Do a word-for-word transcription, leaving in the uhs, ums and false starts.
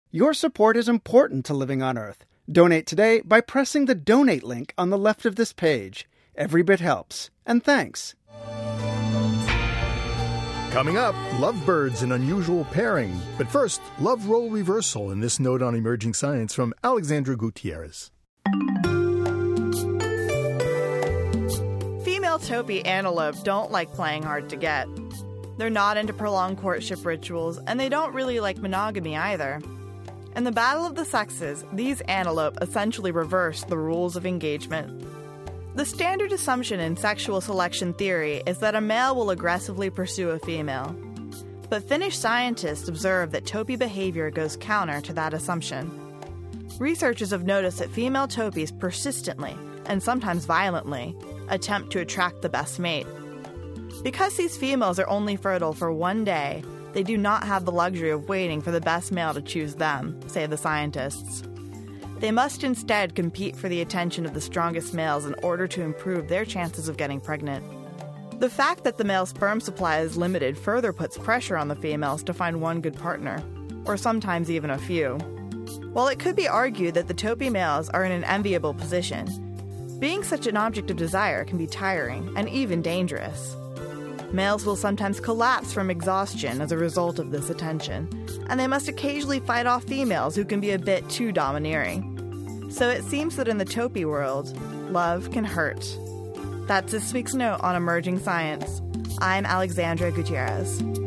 Your support is important to Living on Earth. Donate today by pressing the donate link on the left of this page. Every bit helps. And thanks. Coming up, lovebirds, an unusual pairing. But first, love role reversal in this note on emerging science from Alexandra Gutierrez. Female Topi antelope don't like playing hard to get. They're not into prolonged courtship rituals, and they don't really like monogamy either. In the battle of the sexes, these antelope essentially reverse the rules of engagement. The standard assumption in sexual selection theory is that a male will aggressively pursue a female. But Finnish scientists observe that Topi behavior goes counter to that assumption. Researchers have noticed that female Topis persistently, and sometimes violently, attempt to attract the best mate. Because these females are only fertile for one day, they do not have the luxury of waiting for the best male to choose them, say the scientists. They must instead compete for the attention of the strongest males in order to improve their chances of getting pregnant. The fact that the male sperm supply is limited further puts pressure on the females to find one good partner, or sometimes even a few. While it could be argued that the Topi males are in an enviable position, being such an object of desire can be tiring and even dangerous. Males will sometimes collapse from exhaustion as a result of this attention, and they must occasionally fight off females who can be a bit too domineering. So it seems that in the Topi world, love can hurt. That's this week's note on emerging science. I'm Alexandra Gutierrez.